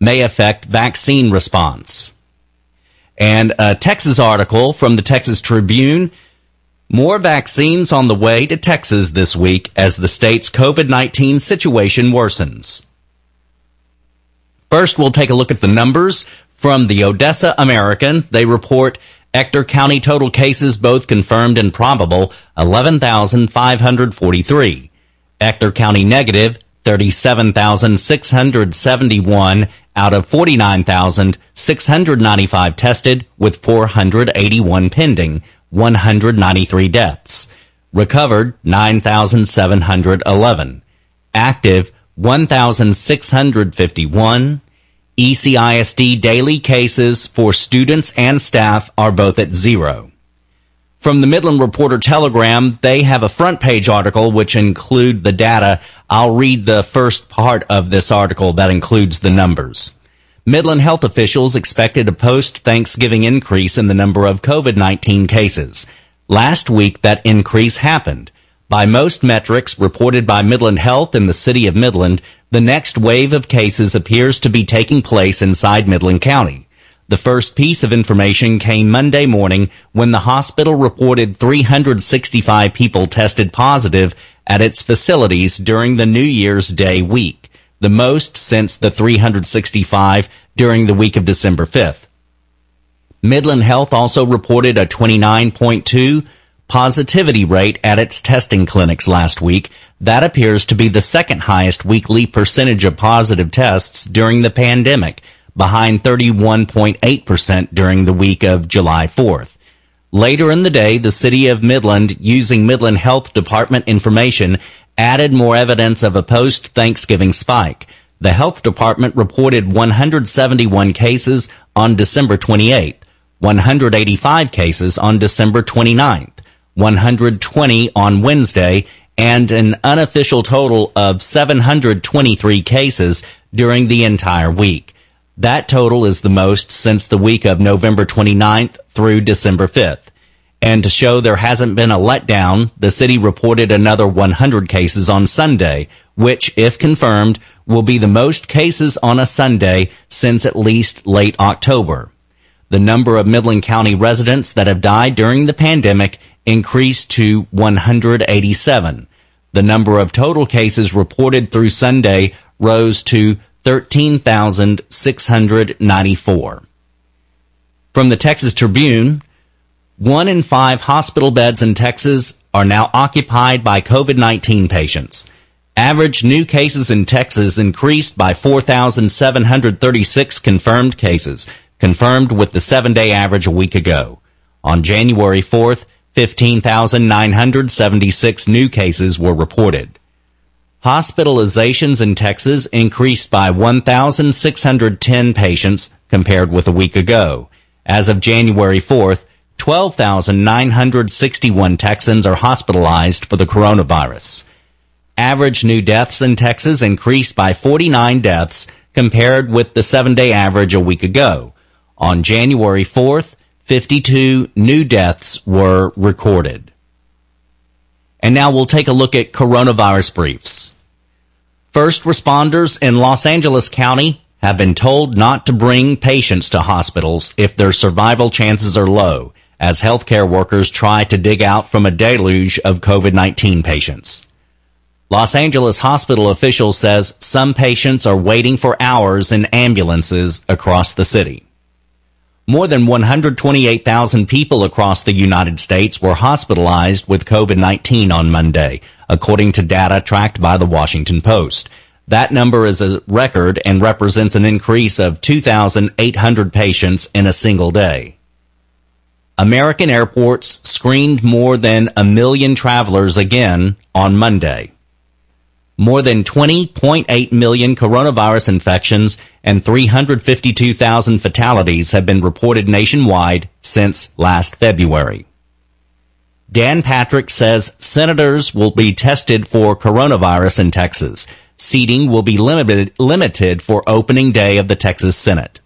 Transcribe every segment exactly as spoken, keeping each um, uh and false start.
may affect vaccine response. And a Texas article from the Texas Tribune, more vaccines on the way to Texas this week as the state's COVID nineteen situation worsens. First, we'll take a look at the numbers from the Odessa American. They report Ector County total cases, both confirmed and probable, eleven thousand five hundred forty-three. Ector County negative, thirty-seven thousand six hundred seventy-one out of forty-nine thousand six hundred ninety-five tested, with four hundred eighty-one pending, one hundred ninety-three deaths. Recovered, nine thousand seven hundred eleven. Active, one thousand six hundred fifty-one. E C I S D daily cases for students and staff are both at zero. From the Midland Reporter Telegram, they have a front page article which include the data. I'll read the first part of this article that includes the numbers. Midland health officials expected a post-Thanksgiving increase in the number of COVID nineteen cases. Last week, that increase happened. By most metrics reported by Midland Health in the city of Midland, the next wave of cases appears to be taking place inside Midland County. The first piece of information came Monday morning when the hospital reported three hundred sixty-five people tested positive at its facilities during the New Year's Day week, the most since the three hundred sixty-five during the week of December fifth. Midland Health also reported a twenty-nine point two positivity rate at its testing clinics last week. That appears to be the second highest weekly percentage of positive tests during the pandemic, behind thirty-one point eight percent during the week of July fourth. Later in the day, the city of Midland, using Midland Health Department information, added more evidence of a post-Thanksgiving spike. The health department reported one hundred seventy-one cases on December twenty-eighth, one hundred eighty-five cases on December twenty-ninth, one hundred twenty on Wednesday, and an unofficial total of seven hundred twenty-three cases during the entire week. That total is the most since the week of November twenty-ninth through December fifth. And to show there hasn't been a letdown, the city reported another one hundred cases on Sunday, which, if confirmed, will be the most cases on a Sunday since at least late October. The number of Midland County residents that have died during the pandemic increased to one hundred eighty-seven. The number of total cases reported through Sunday rose to thirteen thousand six hundred ninety-four. From the Texas Tribune, one in five hospital beds in Texas are now occupied by COVID nineteen patients. Average new cases in Texas increased by four thousand seven hundred thirty-six confirmed cases, confirmed with the seven-day average a week ago. On January fourth, fifteen thousand nine hundred seventy-six new cases were reported. Hospitalizations in Texas increased by one thousand six hundred ten patients compared with a week ago. As of January fourth, twelve thousand nine hundred sixty-one Texans are hospitalized for the coronavirus. Average new deaths in Texas increased by forty-nine deaths compared with the seven-day average a week ago. On January fourth, fifty-two new deaths were recorded. And now we'll take a look at coronavirus briefs. First responders in Los Angeles County have been told not to bring patients to hospitals if their survival chances are low, as healthcare workers try to dig out from a deluge of COVID nineteen patients. Los Angeles hospital official says some patients are waiting for hours in ambulances across the city. More than one hundred twenty-eight thousand people across the United States were hospitalized with COVID nineteen on Monday, according to data tracked by the Washington Post. That number is a record and represents an increase of two thousand eight hundred patients in a single day. American airports screened more than a million travelers again on Monday. More than twenty point eight million coronavirus infections and three hundred fifty-two thousand fatalities have been reported nationwide since last February. Dan Patrick says senators will be tested for coronavirus in Texas. Seating will be limited, limited for opening day of the Texas Senate.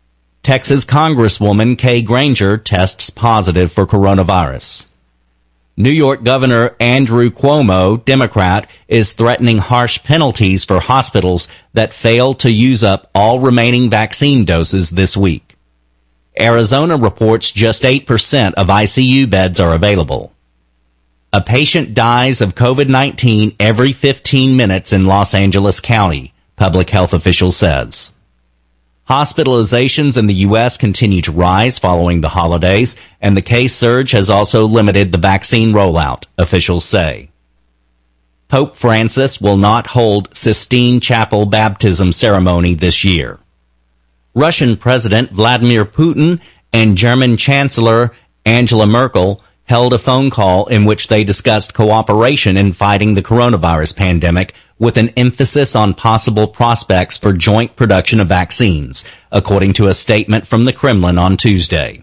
Texas Congresswoman Kay Granger tests positive for coronavirus. New York Governor Andrew Cuomo, Democrat, is threatening harsh penalties for hospitals that fail to use up all remaining vaccine doses this week. Arizona reports just eight percent of I C U beds are available. A patient dies of COVID nineteen every fifteen minutes in Los Angeles County, public health official says. Hospitalizations in the U S continue to rise following the holidays, and the case surge has also limited the vaccine rollout, officials say. Pope Francis will not hold Sistine Chapel baptism ceremony this year. Russian President Vladimir Putin and German Chancellor Angela Merkel held a phone call in which they discussed cooperation in fighting the coronavirus pandemic with an emphasis on possible prospects for joint production of vaccines, according to a statement from the Kremlin on Tuesday.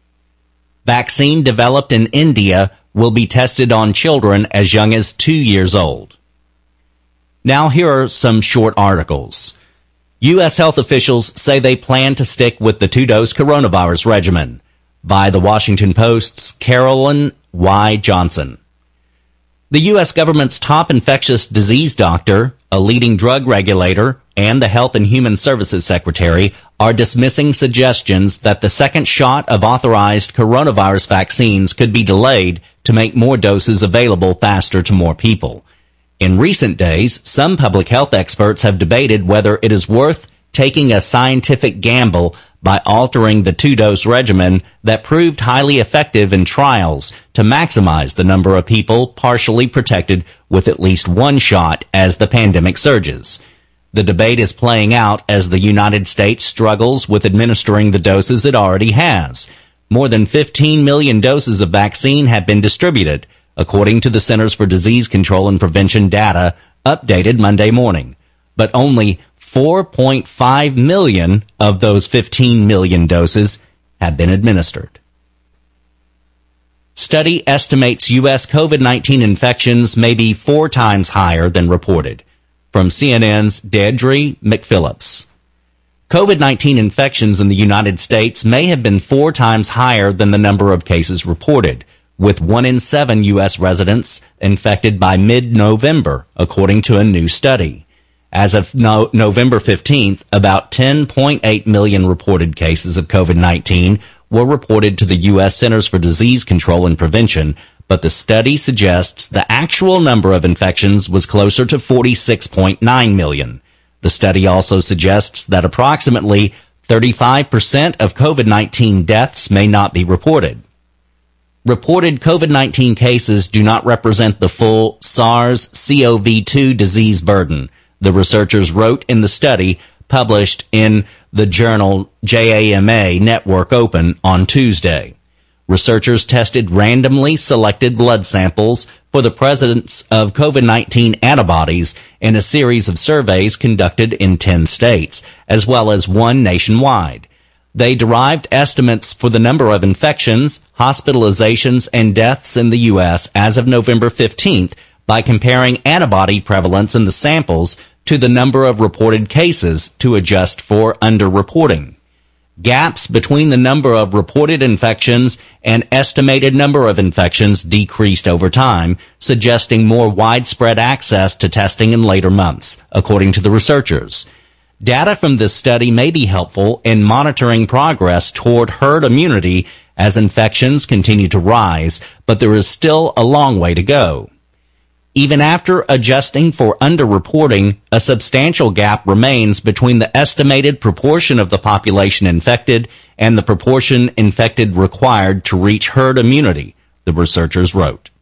Vaccine developed in India will be tested on children as young as two years old. Now here are some short articles. U S health officials say they plan to stick with the two-dose coronavirus regimen. By the Washington Post's Carolyn Y. Johnson. The U S government's top infectious disease doctor, a leading drug regulator, and the Health and Human Services Secretary are dismissing suggestions that the second shot of authorized coronavirus vaccines could be delayed to make more doses available faster to more people. In recent days, some public health experts have debated whether it is worth taking a scientific gamble by altering the two-dose regimen that proved highly effective in trials to maximize the number of people partially protected with at least one shot as the pandemic surges. The debate is playing out as the United States struggles with administering the doses it already has. More than fifteen million doses of vaccine have been distributed, according to the Centers for Disease Control and Prevention data updated Monday morning. But only four point five million of those fifteen million doses have been administered. Study estimates U S COVID nineteen infections may be four times higher than reported. From C N N's Deirdre McPhillips. COVID nineteen infections in the United States may have been four times higher than the number of cases reported, with one in seven U S residents infected by mid-November, according to a new study. As of no- November fifteenth, about ten point eight million reported cases of COVID nineteen were reported to the U S Centers for Disease Control and Prevention, but the study suggests the actual number of infections was closer to forty-six point nine million. The study also suggests that approximately thirty-five percent of COVID nineteen deaths may not be reported. Reported COVID nineteen cases do not represent the full SARS-C o V two disease burden, the researchers wrote in the study published in the journal J A M A Network Open on Tuesday. Researchers tested randomly selected blood samples for the presence of COVID nineteen antibodies in a series of surveys conducted in ten states, as well as one nationwide. They derived estimates for the number of infections, hospitalizations, and deaths in the U S as of November fifteenth by comparing antibody prevalence in the samples to the number of reported cases to adjust for underreporting. Gaps between the number of reported infections and estimated number of infections decreased over time, suggesting more widespread access to testing in later months, according to the researchers. Data from this study may be helpful in monitoring progress toward herd immunity as infections continue to rise, but there is still a long way to go. Even after adjusting for underreporting, a substantial gap remains between the estimated proportion of the population infected and the proportion infected required to reach herd immunity, the researchers wrote.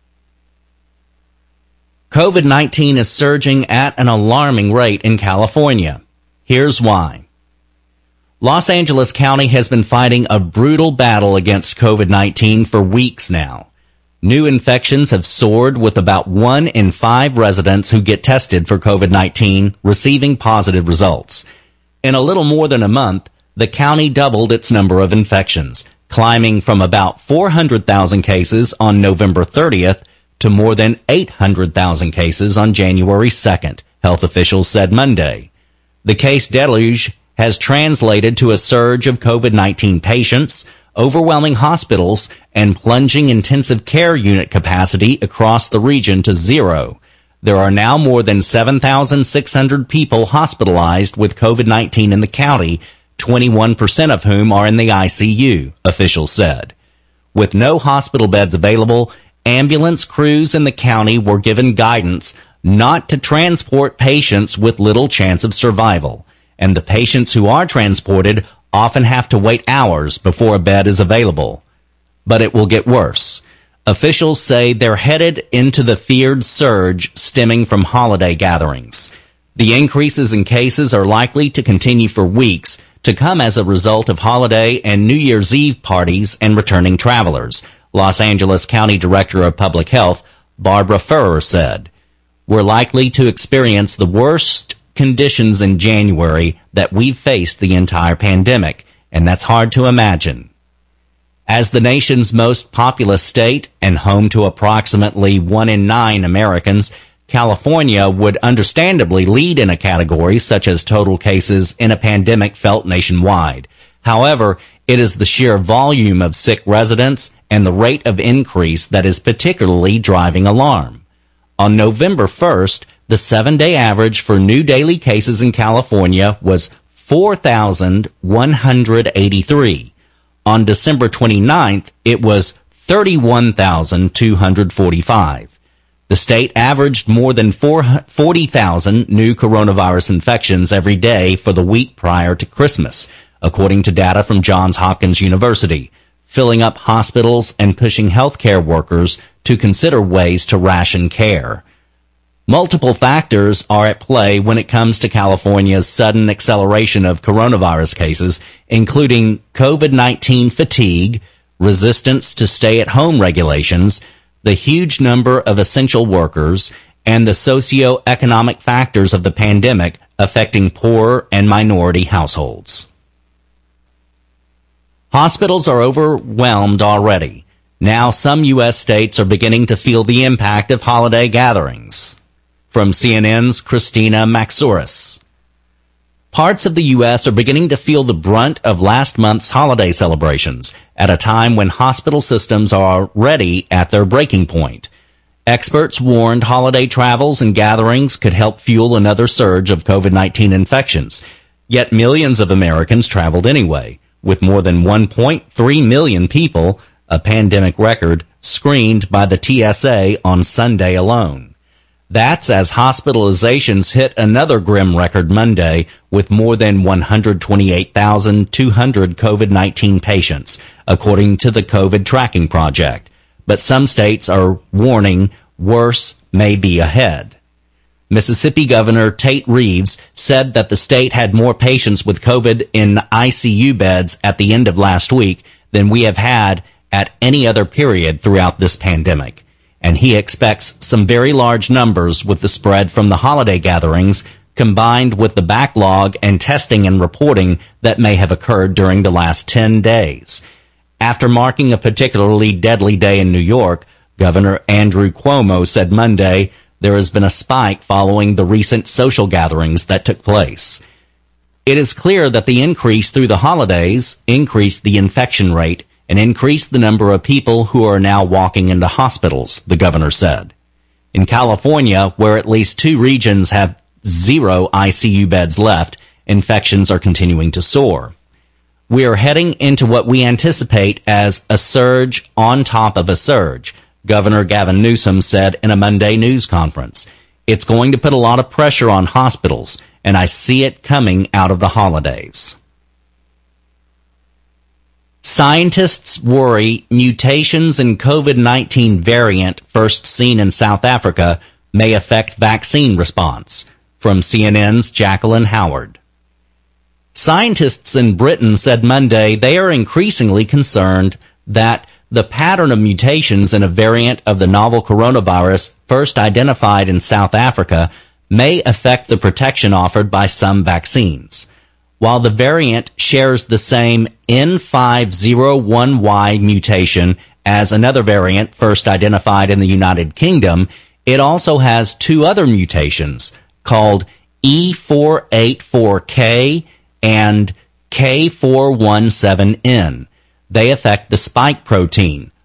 COVID nineteen is surging at an alarming rate in California. Here's why. Los Angeles County has been fighting a brutal battle against COVID nineteen for weeks now. New infections have soared, with about one in five residents who get tested for COVID nineteen receiving positive results. In a little more than a month, the county doubled its number of infections, climbing from about four hundred thousand cases on November thirtieth to more than eight hundred thousand cases on January second, health officials said Monday. The case deluge has translated to a surge of COVID nineteen patients, overwhelming hospitals, and plunging intensive care unit capacity across the region to zero. There are now more than seven thousand six hundred people hospitalized with COVID nineteen in the county, twenty-one percent of whom are in the I C U, officials said. With no hospital beds available, ambulance crews in the county were given guidance not to transport patients with little chance of survival, and the patients who are transported often have to wait hours before a bed is available. But it will get worse. Officials say they're headed into the feared surge stemming from holiday gatherings. The increases in cases are likely to continue for weeks to come as a result of holiday and New Year's Eve parties and returning travelers, Los Angeles County Director of Public Health Barbara Ferrer said. We're likely to experience the worst conditions in January that we've faced the entire pandemic, and that's hard to imagine. As the nation's most populous state and home to approximately one in nine Americans, California would understandably lead in a category such as total cases in a pandemic felt nationwide. However, it is the sheer volume of sick residents and the rate of increase that is particularly driving alarm. On November first, the seven-day average for new daily cases in California was four thousand one hundred eighty-three. On December twenty-ninth, it was thirty-one thousand two hundred forty-five. The state averaged more than forty thousand new coronavirus infections every day for the week prior to Christmas, according to data from Johns Hopkins University, filling up hospitals and pushing healthcare workers to consider ways to ration care. Multiple factors are at play when it comes to California's sudden acceleration of coronavirus cases, including COVID nineteen fatigue, resistance to stay-at-home regulations, the huge number of essential workers, and the socio-economic factors of the pandemic affecting poor and minority households. Hospitals are overwhelmed already. Now some U S states are beginning to feel the impact of holiday gatherings. From C N N's Christina Maxouris. Parts of the U S are beginning to feel the brunt of last month's holiday celebrations at a time when hospital systems are already at their breaking point. Experts warned holiday travels and gatherings could help fuel another surge of COVID nineteen infections. Yet millions of Americans traveled anyway, with more than one point three million people, a pandemic record, screened by the T S A on Sunday alone. That's as hospitalizations hit another grim record Monday with more than one hundred twenty-eight thousand two hundred COVID nineteen patients, according to the COVID Tracking Project. But some states are warning worse may be ahead. Mississippi Governor Tate Reeves said that the state had more patients with COVID in I C U beds at the end of last week than we have had at any other period throughout this pandemic. And he expects some very large numbers with the spread from the holiday gatherings combined with the backlog and testing and reporting that may have occurred during the last ten days. After marking a particularly deadly day in New York, Governor Andrew Cuomo said Monday there has been a spike following the recent social gatherings that took place. It is clear that the increase through the holidays increased the infection rate and increased the number of people who are now walking into hospitals, the governor said. In California, where at least two regions have zero I C U beds left, infections are continuing to soar. We are heading into what we anticipate as a surge on top of a surge, Governor Gavin Newsom said in a Monday news conference. It's going to put a lot of pressure on hospitals, and I see it coming out of the holidays. Scientists worry mutations in COVID nineteen variant first seen in South Africa may affect vaccine response. From C N N's Jacqueline Howard. Scientists in Britain said Monday they are increasingly concerned that the pattern of mutations in a variant of the novel coronavirus first identified in South Africa may affect the protection offered by some vaccines. While the variant shares the same N five oh one Y mutation as another variant first identified in the United Kingdom, it also has two other mutations called E four eighty-four K and K four seventeen N. They affect the spike protein,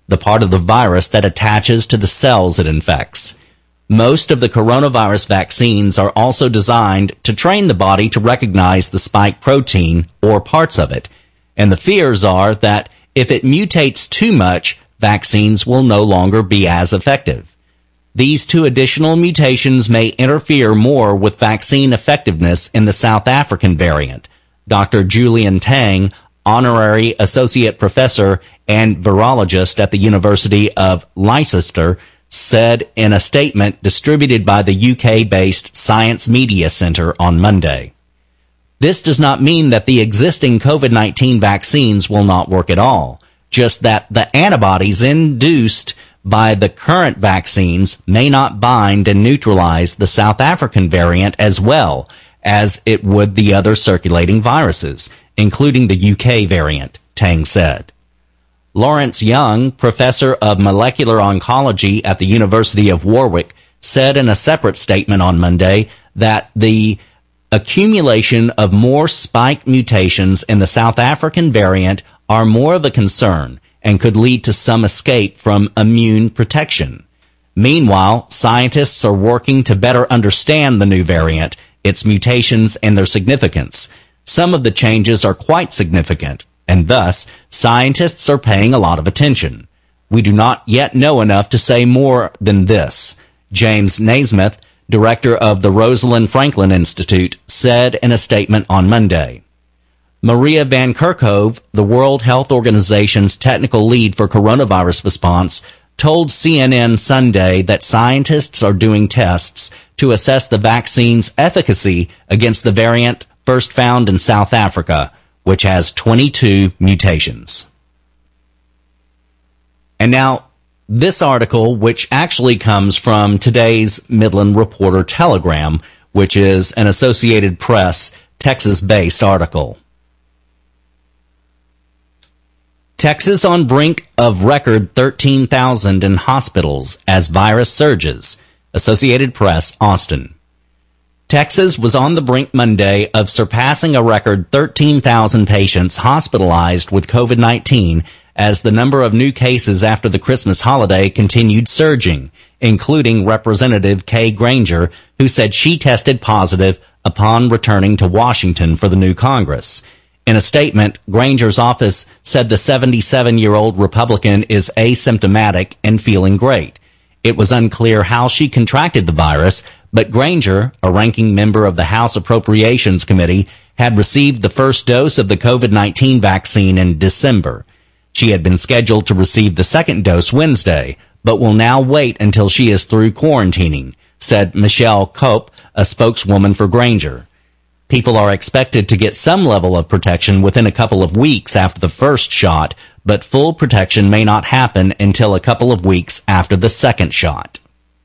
the part of the virus that attaches to the cells it infects. Most of the coronavirus vaccines are also designed to train the body to recognize the spike protein or parts of it, and the fears are that if it mutates too much, vaccines will no longer be as effective. These two additional mutations may interfere more with vaccine effectiveness in the South African variant. Doctor Julian Tang, honorary associate professor and virologist at the University of Leicester, said in a statement distributed by the U K-based Science Media Center on Monday. This does not mean that the existing COVID nineteen vaccines will not work at all, just that the antibodies induced by the current vaccines may not bind and neutralize the South African variant as well as it would the other circulating viruses, including the U K variant, Tang said. Lawrence Young, professor of molecular oncology at the University of Warwick, said in a separate statement on Monday that the accumulation of more spike mutations in the South African variant are more of a concern and could lead to some escape from immune protection. Meanwhile, scientists are working to better understand the new variant, its mutations, and their significance. Some of the changes are quite significant, and thus, scientists are paying a lot of attention. We do not yet know enough to say more than this, James Naismith, director of the Rosalind Franklin Institute, said in a statement on Monday. Maria Van Kerkhove, the World Health Organization's technical lead for coronavirus response, told C N N Sunday that scientists are doing tests to assess the vaccine's efficacy against the variant first found in South Africa, which has twenty-two mutations. And now, this article, which actually comes from today's Midland Reporter Telegram, which is an Associated Press, Texas-based article. Texas on brink of record thirteen thousand in hospitals as virus surges. Associated Press, Austin. Texas was on the brink Monday of surpassing a record thirteen thousand patients hospitalized with COVID nineteen as the number of new cases after the Christmas holiday continued surging, including Representative Kay Granger, who said she tested positive upon returning to Washington for the new Congress. In a statement, Granger's office said the seventy-seven-year-old Republican is asymptomatic and feeling great. It was unclear how she contracted the virus, but Granger, a ranking member of the House Appropriations Committee, had received the first dose of the COVID nineteen vaccine in December. She had been scheduled to receive the second dose Wednesday, but will now wait until she is through quarantining, said Michelle Cope, a spokeswoman for Granger. People are expected to get some level of protection within a couple of weeks after the first shot, but full protection may not happen until a couple of weeks after the second shot.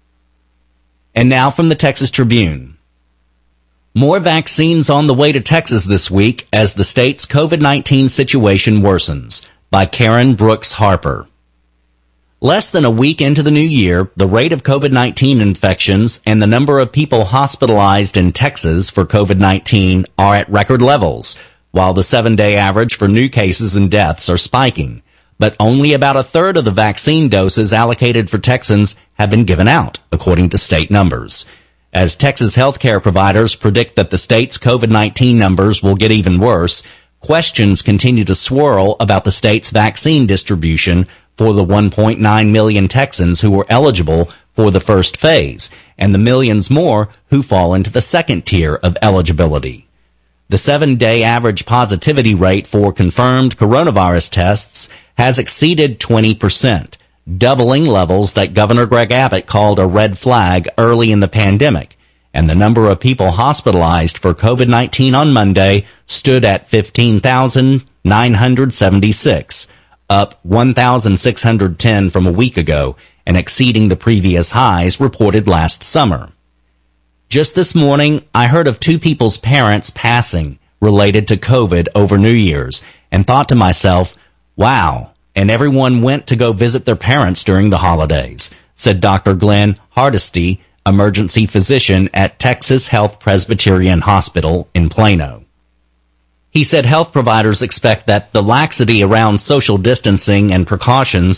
And now from the Texas Tribune. More vaccines on the way to Texas this week as the state's COVID nineteen situation worsens, by Karen Brooks Harper. Less than a week into the new year, the rate of COVID nineteen infections and the number of people hospitalized in Texas for COVID nineteen are at record levels, while the seven-day average for new cases and deaths are spiking. But only about a third of the vaccine doses allocated for Texans have been given out, according to state numbers. As Texas healthcare providers predict that the state's COVID nineteen numbers will get even worse, questions continue to swirl about the state's vaccine distribution for the one point nine million Texans who were eligible for the first phase, and the millions more who fall into the second tier of eligibility. The seven-day average positivity rate for confirmed coronavirus tests has exceeded twenty percent, doubling levels that Governor Greg Abbott called a red flag early in the pandemic, and the number of people hospitalized for COVID nineteen on Monday stood at fifteen thousand nine hundred seventy-six, up one thousand six hundred ten from a week ago, and exceeding the previous highs reported last summer. Just this morning, I heard of two people's parents passing related to COVID over New Year's, and thought to myself, wow, and everyone went to go visit their parents during the holidays, said Doctor Glenn Hardesty, emergency physician at Texas Health Presbyterian Hospital in Plano. He said health providers expect that the laxity around social distancing and precautions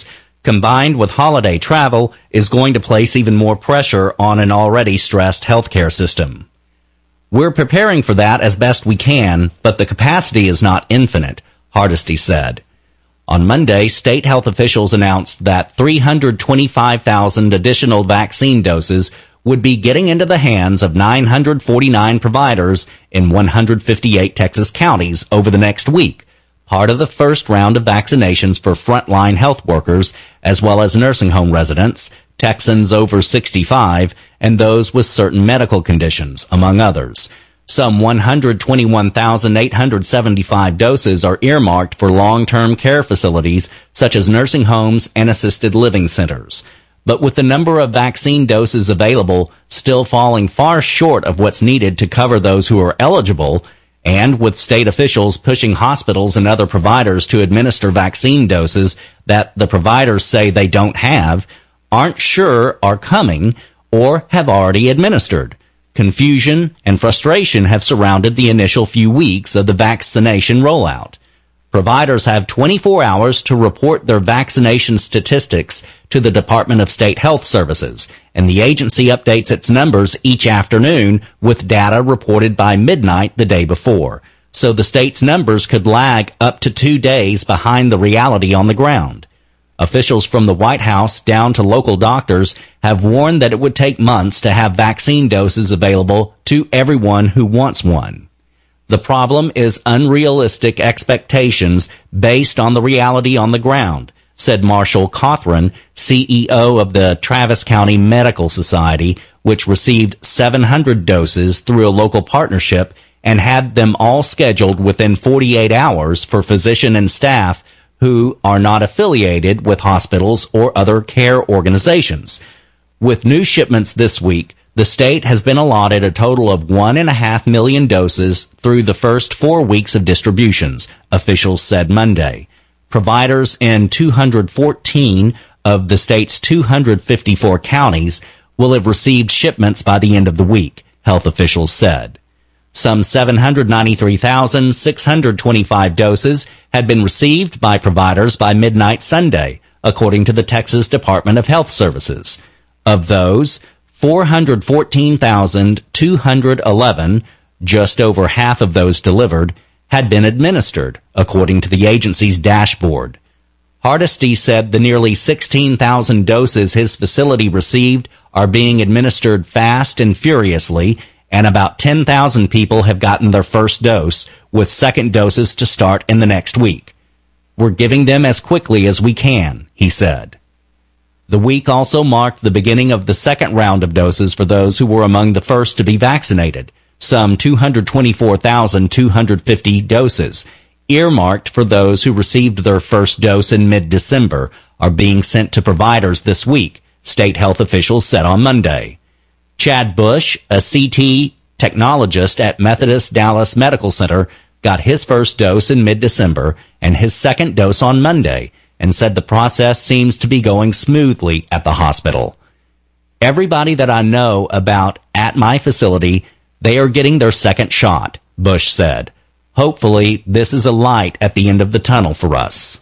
combined with holiday travel, is going to place even more pressure on an already stressed healthcare system. We're preparing for that as best we can, but the capacity is not infinite, Hardesty said. On Monday, state health officials announced that three hundred twenty-five thousand additional vaccine doses would be getting into the hands of nine hundred forty-nine providers in one hundred fifty-eight Texas counties over the next week, part of the first round of vaccinations for frontline health workers, as well as nursing home residents, Texans over sixty-five, and those with certain medical conditions, among others. Some one hundred twenty-one thousand eight hundred seventy-five doses are earmarked for long-term care facilities such as nursing homes and assisted living centers. But with the number of vaccine doses available still falling far short of what's needed to cover those who are eligible, and with state officials pushing hospitals and other providers to administer vaccine doses that the providers say they don't have, aren't sure are coming, or have already administered, confusion and frustration have surrounded the initial few weeks of the vaccination rollout. Providers have twenty-four hours to report their vaccination statistics to the Department of State Health Services, and the agency updates its numbers each afternoon with data reported by midnight the day before. So the state's numbers could lag up to two days behind the reality on the ground. Officials from the White House down to local doctors have warned that it would take months to have vaccine doses available to everyone who wants one. The problem is unrealistic expectations based on the reality on the ground, said Marshall Cothran, C E O of the Travis County Medical Society, which received seven hundred doses through a local partnership and had them all scheduled within forty-eight hours for physician and staff who are not affiliated with hospitals or other care organizations. With new shipments this week, the state has been allotted a total of one and a half million doses through the first four weeks of distributions, officials said Monday. Providers in two hundred fourteen of the state's two hundred fifty-four counties will have received shipments by the end of the week, health officials said. Some seven hundred ninety-three thousand six hundred twenty-five doses had been received by providers by midnight Sunday, according to the Texas Department of Health Services. Of those, four hundred fourteen thousand two hundred eleven, just over half of those delivered, had been administered, according to the agency's dashboard. Hardesty said the nearly sixteen thousand doses his facility received are being administered fast and furiously, and about ten thousand people have gotten their first dose, with second doses to start in the next week. We're giving them as quickly as we can, he said. The week also marked the beginning of the second round of doses for those who were among the first to be vaccinated, some two hundred twenty-four thousand two hundred fifty doses, earmarked for those who received their first dose in mid-December, are being sent to providers this week, state health officials said on Monday. Chad Bush, a C T technologist at Methodist Dallas Medical Center, got his first dose in mid-December and his second dose on Monday, and said the process seems to be going smoothly at the hospital. Everybody that I know about at my facility, they are getting their second shot, Bush said. Hopefully, this is a light at the end of the tunnel for us.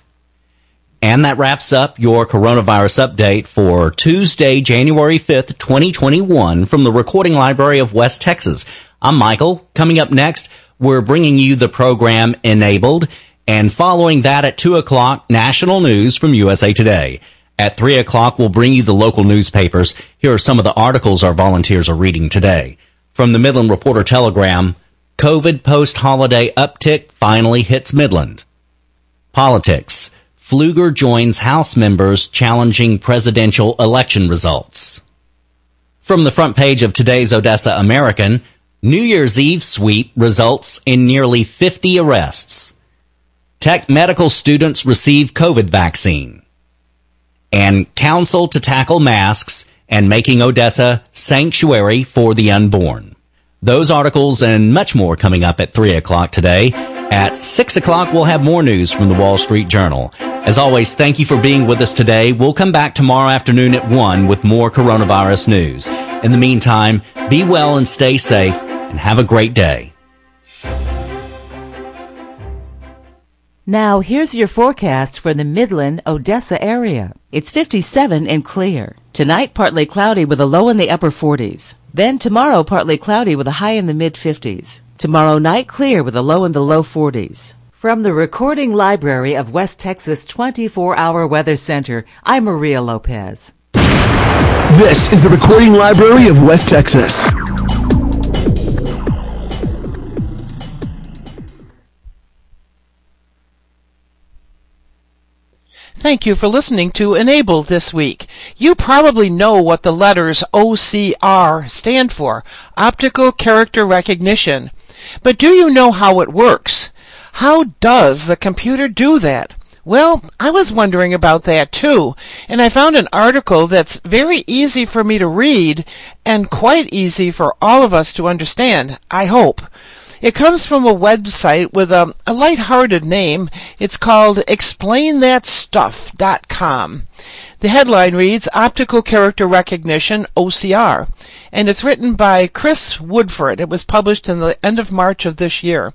And that wraps up your coronavirus update for Tuesday, January fifth, twenty twenty-one from the Recording Library of West Texas. I'm Michael. Coming up next, we're bringing you the program Enabled, and following that at two o'clock, national news from U S A Today. At three o'clock, we'll bring you the local newspapers. Here are some of the articles our volunteers are reading today. From the Midland Reporter Telegram, COVID post-holiday uptick finally hits Midland. Politics. Pfluger joins House members challenging presidential election results. From the front page of today's Odessa American, New Year's Eve sweep results in nearly fifty arrests. Tech medical students receive COVID vaccine. And counsel to tackle masks and making Odessa sanctuary for the unborn. Those articles and much more coming up at three o'clock today. At six o'clock, we'll have more news from the Wall Street Journal. As always, thank you for being with us today. We'll come back tomorrow afternoon at one with more coronavirus news. In the meantime, be well and stay safe, and have a great day. Now, here's your forecast for the Midland, Odessa area. It's fifty-seven and clear. Tonight, partly cloudy with a low in the upper forties. Then tomorrow, partly cloudy with a high in the mid-fifties. Tomorrow night, clear with a low in the low forties. From the Recording Library of West Texas twenty-four hour Weather Center, I'm Maria Lopez. This is the Recording Library of West Texas. Thank you for listening to Enabled this week. You probably know what the letters O C R stand for, Optical Character Recognition. But do you know how it works? How does the computer do that? Well, I was wondering about that too, and I found an article that's very easy for me to read and quite easy for all of us to understand, I hope. It comes from a website with a, a light-hearted name. It's called explain that stuff dot com. The headline reads, Optical Character Recognition, O C R, and it's written by Chris Woodford. It was published in the end of March of this year.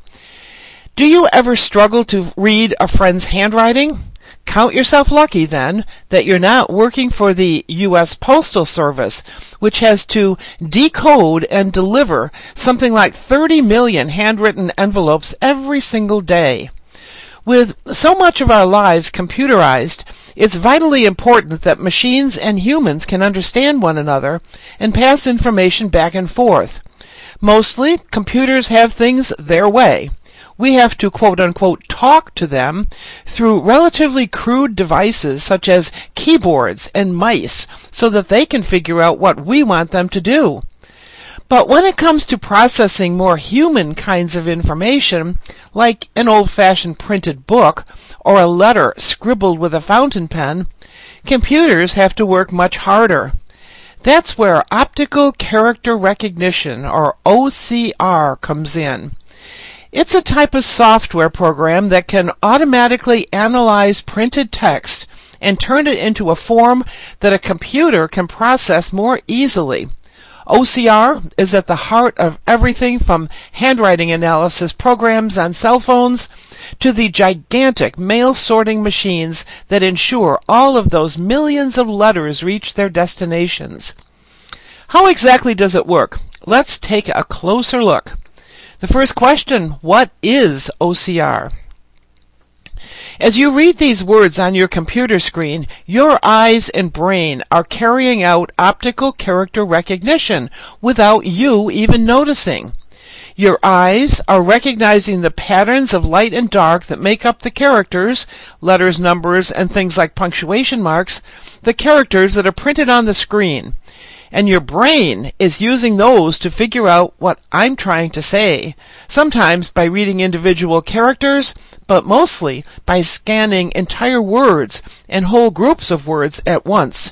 Do you ever struggle to read a friend's handwriting? Count yourself lucky, then, that you're not working for the U S Postal Service, which has to decode and deliver something like thirty million handwritten envelopes every single day. With so much of our lives computerized, it's vitally important that machines and humans can understand one another and pass information back and forth. Mostly, computers have things their way. We have to quote-unquote talk to them through relatively crude devices such as keyboards and mice so that they can figure out what we want them to do. But when it comes to processing more human kinds of information, like an old-fashioned printed book or a letter scribbled with a fountain pen, computers have to work much harder. That's where Optical Character Recognition, or O C R, comes in. It's a type of software program that can automatically analyze printed text and turn it into a form that a computer can process more easily. O C R is at the heart of everything from handwriting analysis programs on cell phones to the gigantic mail sorting machines that ensure all of those millions of letters reach their destinations. How exactly does it work? Let's take a closer look. The first question, what is O C R? As you read these words on your computer screen, your eyes and brain are carrying out optical character recognition without you even noticing. Your eyes are recognizing the patterns of light and dark that make up the characters, letters, numbers, and things like punctuation marks, the characters that are printed on the screen. And your brain is using those to figure out what I'm trying to say, sometimes by reading individual characters, but mostly by scanning entire words and whole groups of words at once.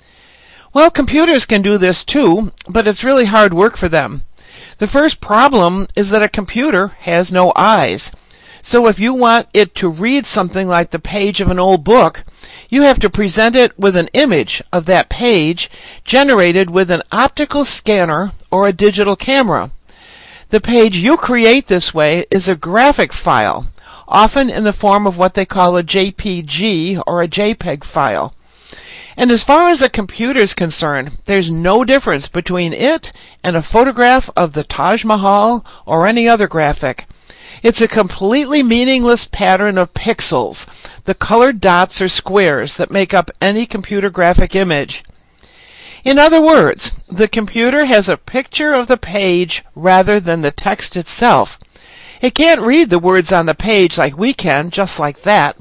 Well, computers can do this too, but it's really hard work for them. The first problem is that a computer has no eyes. So if you want it to read something like the page of an old book, you have to present it with an image of that page generated with an optical scanner or a digital camera. The page you create this way is a graphic file, often in the form of what they call a J P G or a JPEG file. And as far as a computer is concerned, there's no difference between it and a photograph of the Taj Mahal or any other graphic. It's a completely meaningless pattern of pixels, the colored dots or squares that make up any computer graphic image. In other words, the computer has a picture of the page rather than the text itself. It can't read the words on the page like we can, just like that.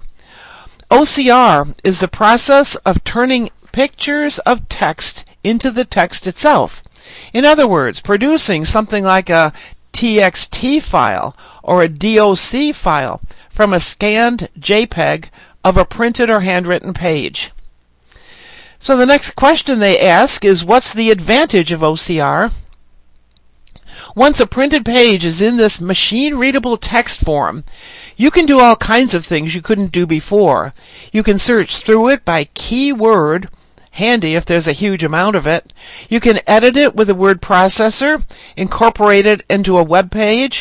O C R is the process of turning pictures of text into the text itself. In other words, producing something like a T X T file or a D O C file from a scanned JPEG of a printed or handwritten page. So the next question they ask is, what's the advantage of O C R? Once a printed page is in this machine-readable text form, you can do all kinds of things you couldn't do before. You can search through it by keyword, handy if there's a huge amount of it. You can edit it with a word processor, incorporate it into a web page,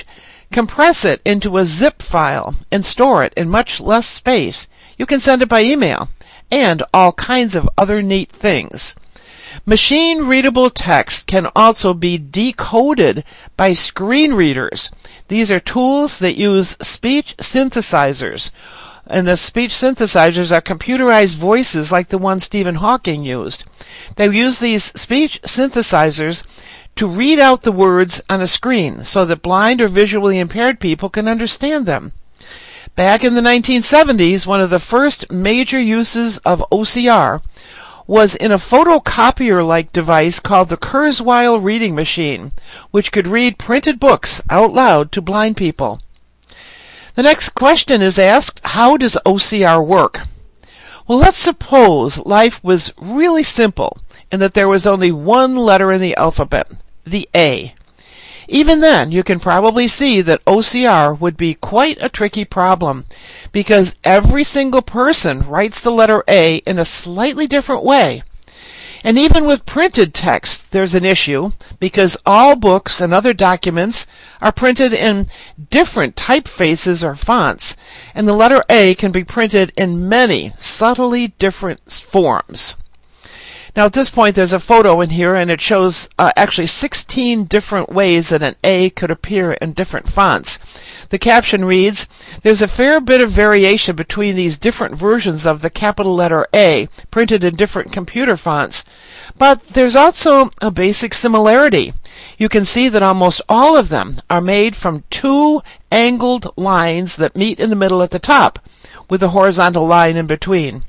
compress it into a zip file, and store it in much less space. You can send it by email, and all kinds of other neat things. Machine-readable text can also be decoded by screen readers. These are tools that use speech synthesizers. And the speech synthesizers are computerized voices like the one Stephen Hawking used. They use these speech synthesizers to read out the words on a screen so that blind or visually impaired people can understand them. Back in the nineteen seventies, one of the first major uses of O C R was in a photocopier-like device called the Kurzweil reading machine, which could read printed books out loud to blind people. The next question is asked, how does O C R work? Well, let's suppose life was really simple and that there was only one letter in the alphabet, the A. Even then, you can probably see that O C R would be quite a tricky problem, because every single person writes the letter A in a slightly different way. And even with printed text, there's an issue, because all books and other documents are printed in different typefaces or fonts, and the letter A can be printed in many subtly different forms. Now at this point there's a photo in here, and it shows uh, actually sixteen different ways that an A could appear in different fonts. The caption reads, "There's a fair bit of variation between these different versions of the capital letter A, printed in different computer fonts, but there's also a basic similarity. You can see that almost all of them are made from two angled lines that meet in the middle at the top, with a horizontal line in between."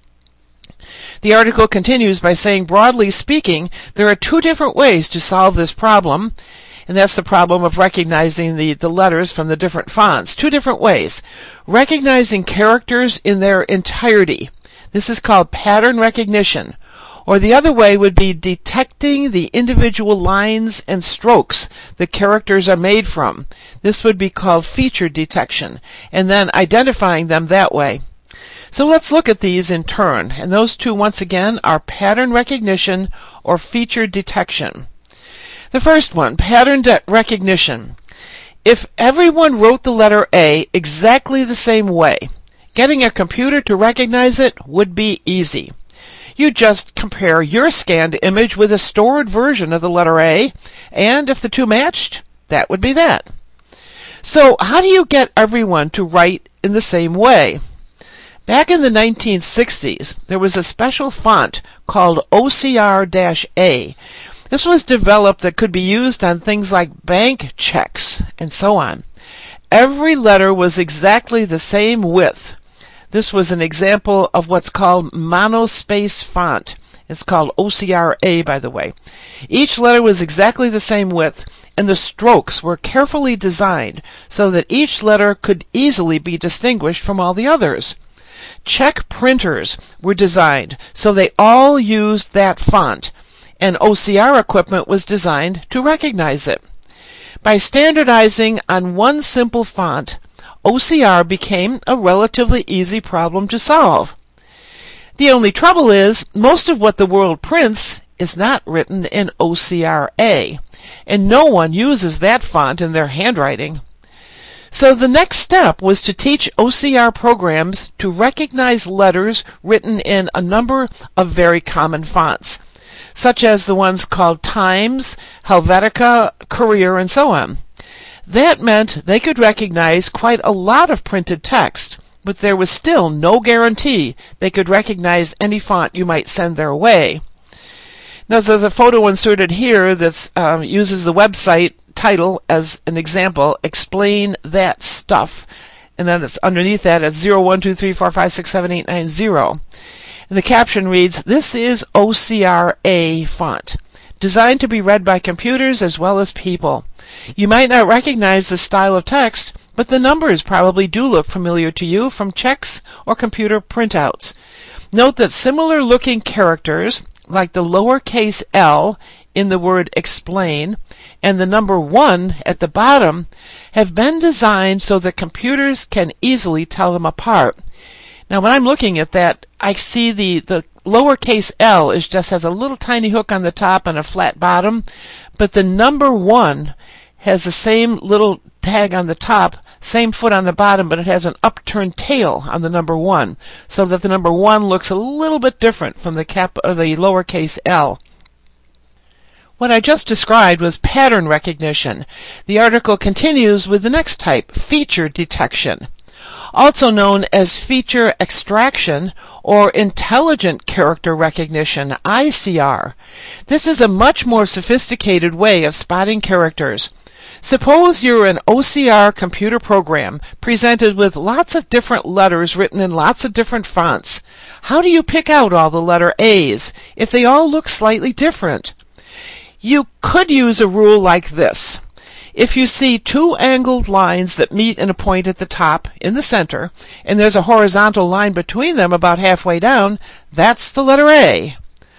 The article continues by saying, broadly speaking, there are two different ways to solve this problem, and that's the problem of recognizing the, the letters from the different fonts. Two different ways. Recognizing characters in their entirety. This is called pattern recognition. Or the other way would be detecting the individual lines and strokes the characters are made from. This would be called feature detection, and then identifying them that way. So let's look at these in turn, and those two once again are pattern recognition or feature detection. The first one, pattern de- recognition. If everyone wrote the letter A exactly the same way, getting a computer to recognize it would be easy. You just compare your scanned image with a stored version of the letter A, and if the two matched, that would be that. So how do you get everyone to write in the same way? Back in the nineteen sixties, there was a special font called O C R A. This was developed that could be used on things like bank checks and so on. Every letter was exactly the same width. This was an example of what's called monospace font. It's called O C R A, by the way. Each letter was exactly the same width, and the strokes were carefully designed so that each letter could easily be distinguished from all the others. Check printers were designed so they all used that font, and O C R equipment was designed to recognize it. By standardizing on one simple font, O C R became a relatively easy problem to solve. The only trouble is, most of what the world prints is not written in O C R A, and no one uses that font in their handwriting. So the next step was to teach O C R programs to recognize letters written in a number of very common fonts, such as the ones called Times, Helvetica, Courier, and so on. That meant they could recognize quite a lot of printed text, but there was still no guarantee they could recognize any font you might send their way. Now there's a photo inserted here that um, uses the website title as an example, Explain That Stuff, and then it's underneath that at zero one two three four five six seven eight nine zero. And the caption reads, "This is O C R A font, designed to be read by computers as well as people. You might not recognize the style of text, but the numbers probably do look familiar to you from checks or computer printouts. Note that similar looking characters, like the lowercase l in the word explain and the number one at the bottom, have been designed so that computers can easily tell them apart." Now when I'm looking at that, I see the, the lowercase l is just has a little tiny hook on the top and a flat bottom, but the number one has the same little tag on the top, same foot on the bottom, but it has an upturned tail on the number one, so that the number one looks a little bit different from the cap or the lowercase l. What I just described was pattern recognition. The article continues with the next type, feature detection, also known as feature extraction or intelligent character recognition, I C R. This is a much more sophisticated way of spotting characters. Suppose you're an O C R computer program presented with lots of different letters written in lots of different fonts. How do you pick out all the letter A's if they all look slightly different? You could use a rule like this. If you see two angled lines that meet in a point at the top, in the center, and there's a horizontal line between them about halfway down, that's the letter A.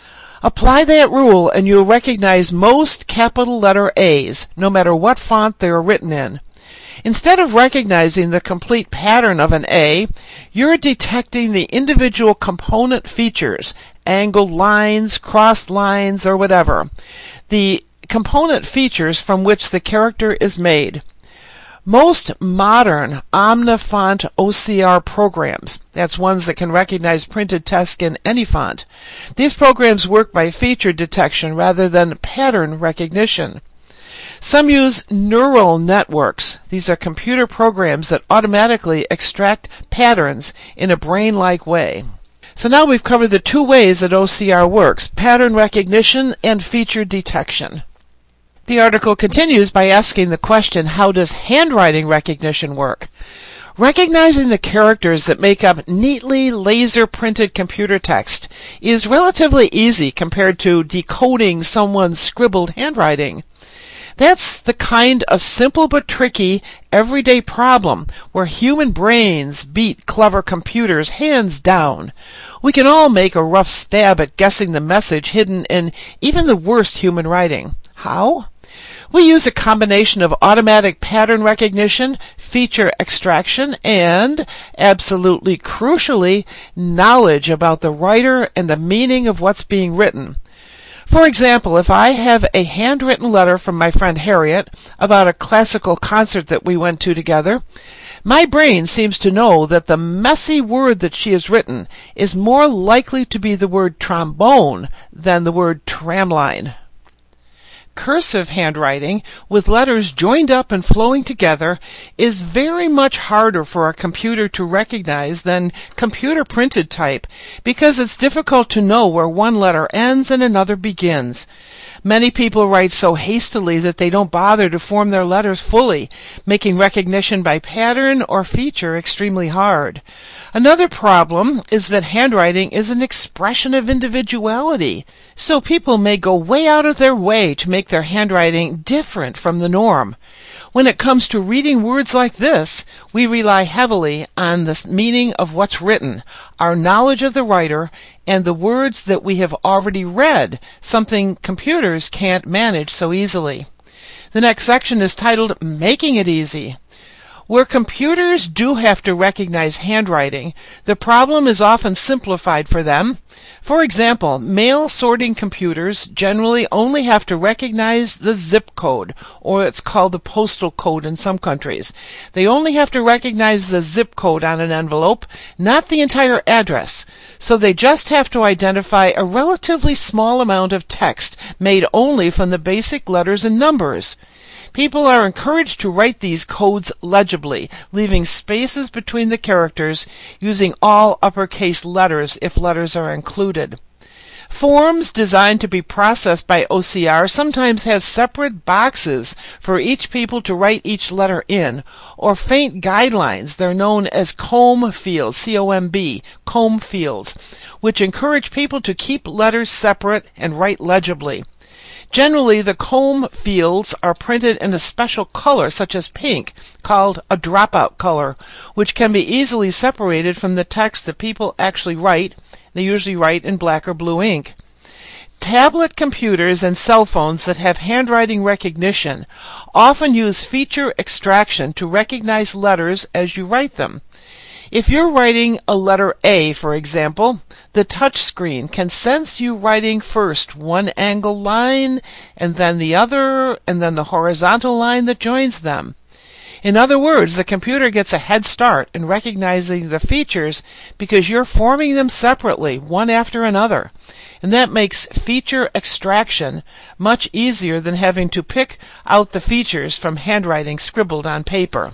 Apply that rule and you'll recognize most capital letter A's, no matter what font they are written in. Instead of recognizing the complete pattern of an A, you're detecting the individual component features, angled lines, crossed lines, or whatever, the component features from which the character is made. Most modern Omnifont O C R programs, that's ones that can recognize printed text in any font, these programs work by feature detection rather than pattern recognition. Some use neural networks. These are computer programs that automatically extract patterns in a brain-like way. So now we've covered the two ways that O C R works, pattern recognition and feature detection. The article continues by asking the question, how does handwriting recognition work? Recognizing the characters that make up neatly laser-printed computer text is relatively easy compared to decoding someone's scribbled handwriting. That's the kind of simple but tricky everyday problem where human brains beat clever computers hands down. We can all make a rough stab at guessing the message hidden in even the worst human writing. How? We use a combination of automatic pattern recognition, feature extraction, and, absolutely crucially, knowledge about the writer and the meaning of what's being written. For example, if I have a handwritten letter from my friend Harriet about a classical concert that we went to together, my brain seems to know that the messy word that she has written is more likely to be the word trombone than the word tramline. Cursive handwriting, with letters joined up and flowing together, is very much harder for a computer to recognize than computer-printed type, because it's difficult to know where one letter ends and another begins. Many people write so hastily that they don't bother to form their letters fully, making recognition by pattern or feature extremely hard. Another problem is that handwriting is an expression of individuality, so people may go way out of their way to make their handwriting different from the norm. When it comes to reading words like this, we rely heavily on the meaning of what's written, our knowledge of the writer, and the words that we have already read, something computers can't manage so easily. The next section is titled Making It Easy. Where computers do have to recognize handwriting, the problem is often simplified for them. For example, mail sorting computers generally only have to recognize the zip code, or it's called the postal code in some countries. They only have to recognize the zip code on an envelope, not the entire address. So they just have to identify a relatively small amount of text made only from the basic letters and numbers. People are encouraged to write these codes legibly, leaving spaces between the characters, using all uppercase letters if letters are included. Forms designed to be processed by O C R sometimes have separate boxes for each people to write each letter in, or faint guidelines. They're known as comb fields, C O M B, comb fields, which encourage people to keep letters separate and write legibly. Generally, the comb fields are printed in a special color, such as pink, called a dropout color, which can be easily separated from the text that people actually write. They usually write in black or blue ink. Tablet computers and cell phones that have handwriting recognition often use feature extraction to recognize letters as you write them. If you're writing a letter A, for example, the touch screen can sense you writing first one angled line, and then the other, and then the horizontal line that joins them. In other words, the computer gets a head start in recognizing the features because you're forming them separately, one after another. And that makes feature extraction much easier than having to pick out the features from handwriting scribbled on paper.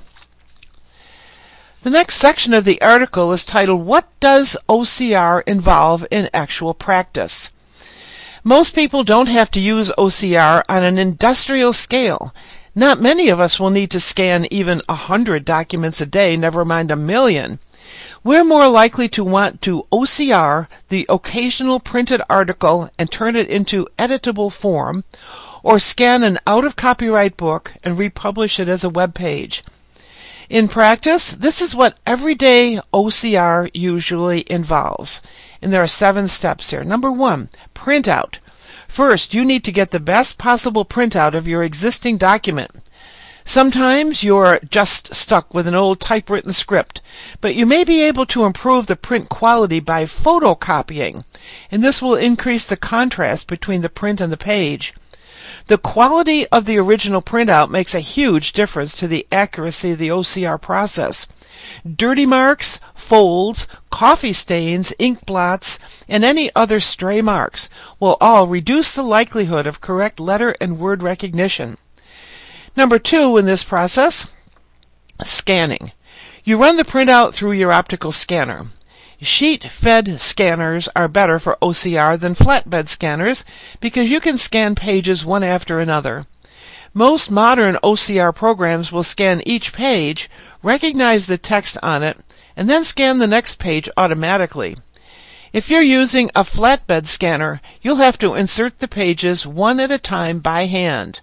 The next section of the article is titled, "What Does O C R Involve in Actual Practice?" Most people don't have to use O C R on an industrial scale. Not many of us will need to scan even a hundred documents a day, never mind a million. We're more likely to want to O C R the occasional printed article and turn it into editable form, or scan an out-of-copyright book and republish it as a web page. In practice, this is what everyday O C R usually involves. And there are seven steps here. Number one, printout. First, you need to get the best possible printout of your existing document. Sometimes you're just stuck with an old typewritten script, but you may be able to improve the print quality by photocopying, and this will increase the contrast between the print and the page. The quality of the original printout makes a huge difference to the accuracy of the O C R process. Dirty marks, folds, coffee stains, ink blots, and any other stray marks will all reduce the likelihood of correct letter and word recognition. Number two in this process, scanning. You run the printout through your optical scanner. Sheet-fed scanners are better for O C R than flatbed scanners because you can scan pages one after another. Most modern O C R programs will scan each page, recognize the text on it, and then scan the next page automatically. If you're using a flatbed scanner, you'll have to insert the pages one at a time by hand.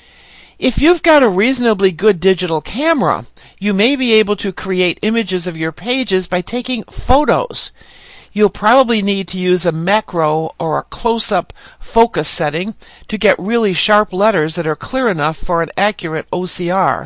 If you've got a reasonably good digital camera, you may be able to create images of your pages by taking photos. You'll probably need to use a macro or a close-up focus setting to get really sharp letters that are clear enough for an accurate O C R.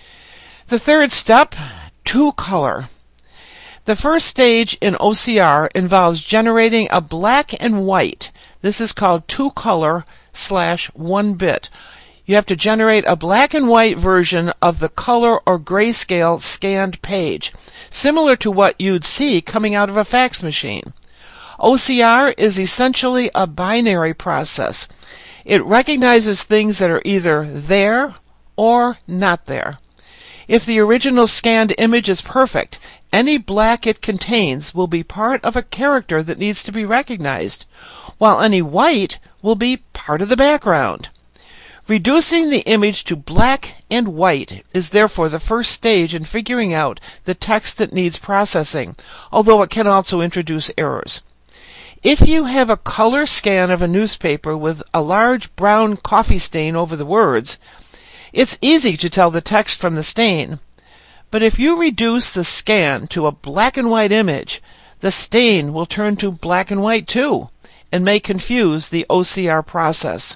The third step, two color. The first stage in O C R involves generating a black and white. This is called two color slash one bit. You have to generate a black and white version of the color or grayscale scanned page, similar to what you'd see coming out of a fax machine. O C R is essentially a binary process. It recognizes things that are either there or not there. If the original scanned image is perfect, any black it contains will be part of a character that needs to be recognized, while any white will be part of the background. Reducing the image to black and white is therefore the first stage in figuring out the text that needs processing, although it can also introduce errors. If you have a color scan of a newspaper with a large brown coffee stain over the words, it's easy to tell the text from the stain. But if you reduce the scan to a black and white image, the stain will turn to black and white too, and may confuse the O C R process.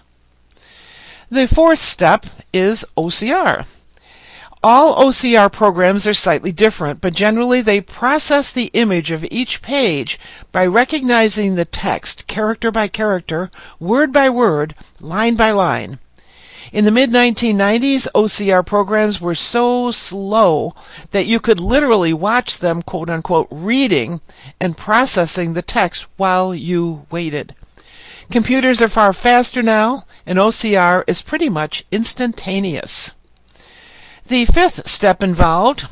The fourth step is O C R. All O C R programs are slightly different, but generally they process the image of each page by recognizing the text character by character, word by word, line by line. In the mid nineteen nineties, O C R programs were so slow that you could literally watch them, quote-unquote, reading and processing the text while you waited. Computers are far faster now, and O C R is pretty much instantaneous. The fifth step involved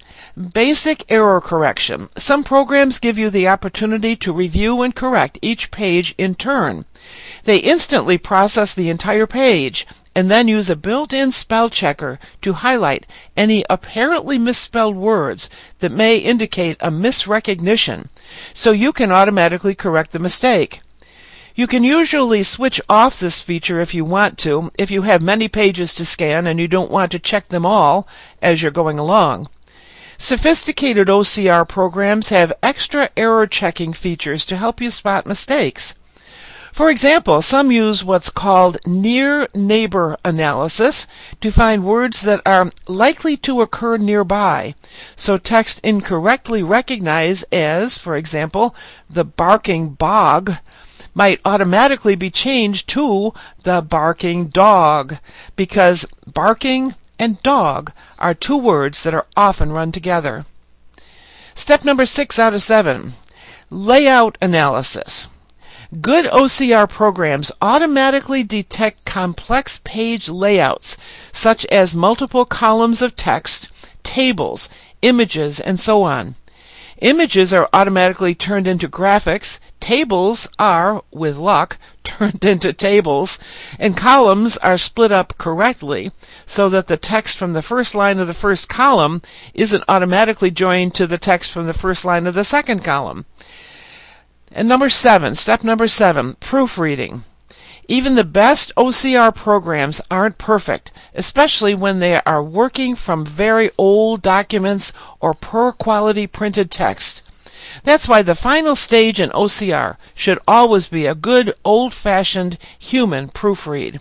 basic error correction. Some programs give you the opportunity to review and correct each page in turn. They instantly process the entire page and then use a built-in spell checker to highlight any apparently misspelled words that may indicate a misrecognition, so you can automatically correct the mistake. You can usually switch off this feature if you want to, if you have many pages to scan and you don't want to check them all as you're going along. Sophisticated O C R programs have extra error checking features to help you spot mistakes. For example, some use what's called near neighbor analysis to find words that are likely to occur nearby, so text incorrectly recognized as, for example, the barking bog might automatically be changed to the barking dog, because barking and dog are two words that are often run together. Step number six out of seven, layout analysis. Good O C R programs automatically detect complex page layouts, such as multiple columns of text, tables, images, and so on. Images are automatically turned into graphics, tables are, with luck, turned into tables, and columns are split up correctly so that the text from the first line of the first column isn't automatically joined to the text from the first line of the second column. And number seven, step number seven, proofreading. Even the best O C R programs aren't perfect, especially when they are working from very old documents or poor quality printed text. That's why the final stage in O C R should always be a good old-fashioned human proofread.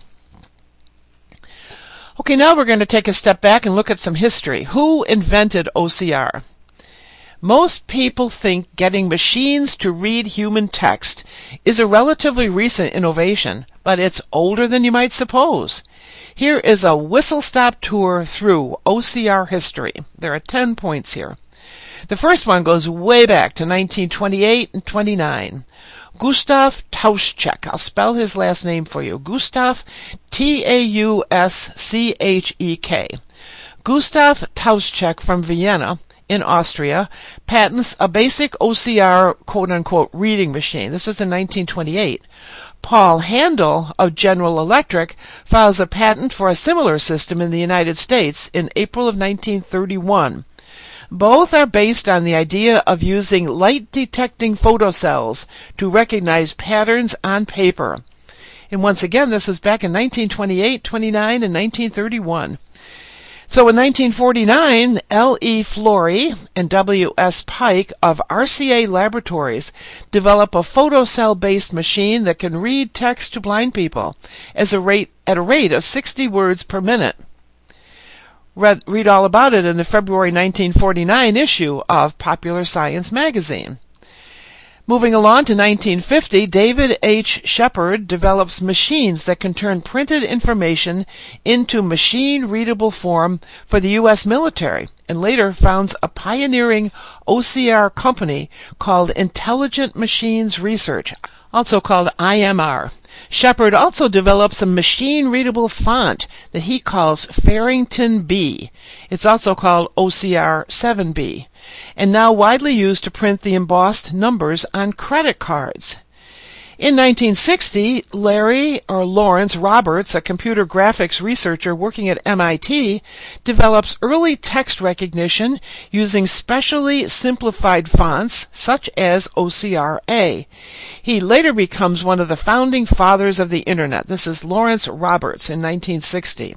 Okay, now we're going to take a step back and look at some history. Who invented O C R? Most people think getting machines to read human text is a relatively recent innovation, but it's older than you might suppose. Here is a whistle-stop tour through O C R history. There are ten points here. The first one goes way back to nineteen twenty-eight and twenty-nine. Gustav Tauschek. I'll spell his last name for you. Gustav, T A U S C H E K. Gustav Tauschek from Vienna, in Austria, patents a basic O C R quote-unquote reading machine. This is in nineteen twenty-eight. Paul Handel of General Electric files a patent for a similar system in the United States in April of nineteen thirty-one. Both are based on the idea of using light-detecting photocells to recognize patterns on paper. And once again, this was back in nineteen twenty-eight, twenty-nine, and nineteen thirty-one. So in nineteen forty-nine, L E Flory and W S Pike of R C A Laboratories develop a photocell-based machine that can read text to blind people as a rate, at a rate of sixty words per minute. Read, read all about it in the February nineteen forty-nine issue of Popular Science magazine. Moving along to nineteen fifty, David H. Shepard develops machines that can turn printed information into machine-readable form for the U S military, and later founds a pioneering O C R company called Intelligent Machines Research, also called I M R. Shepard also develops a machine-readable font that he calls Farrington B. It's also called O C R seven B, and now widely used to print the embossed numbers on credit cards. In nineteen sixty, Larry or Lawrence Roberts, a computer graphics researcher working at M I T, develops early text recognition using specially simplified fonts such as O C R A. He later becomes one of the founding fathers of the Internet. This is Lawrence Roberts in nineteen sixty.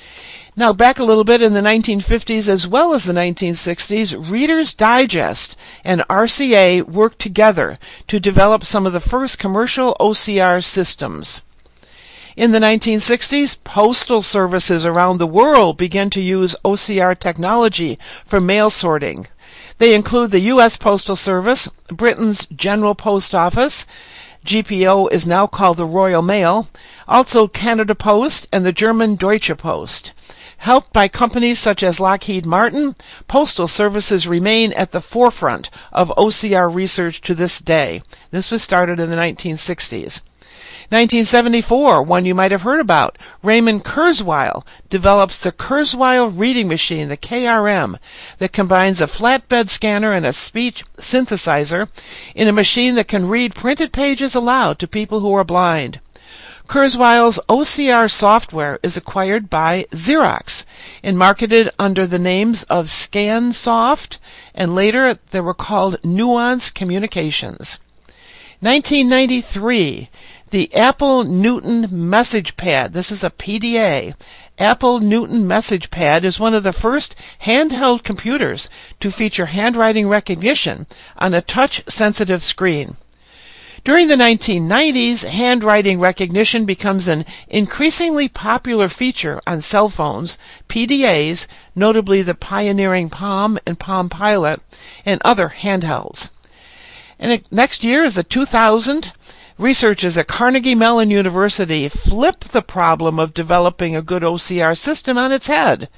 Now, back a little bit in the nineteen fifties as well as the nineteen sixties, Reader's Digest and R C A worked together to develop some of the first commercial O C R systems. In the nineteen sixties, postal services around the world began to use O C R technology for mail sorting. They include the U S Postal Service, Britain's General Post Office, G P O is now called the Royal Mail, also Canada Post and the German Deutsche Post. Helped by companies such as Lockheed Martin, postal services remain at the forefront of O C R research to this day. This was started in the nineteen sixties. nineteen seventy-four, one you might have heard about, Raymond Kurzweil develops the Kurzweil reading machine, the K R M, that combines a flatbed scanner and a speech synthesizer in a machine that can read printed pages aloud to people who are blind. Kurzweil's O C R software is acquired by Xerox and marketed under the names of ScanSoft, and later they were called Nuance Communications. nineteen ninety-three, the Apple Newton Message Pad. This is a P D A. Apple Newton Message Pad is one of the first handheld computers to feature handwriting recognition on a touch-sensitive screen. During the nineteen nineties, handwriting recognition becomes an increasingly popular feature on cell phones, P D As, notably the pioneering Palm and Palm Pilot, and other handhelds. And next year is the two thousand. Researchers at Carnegie Mellon University flip the problem of developing a good O C R system on its head.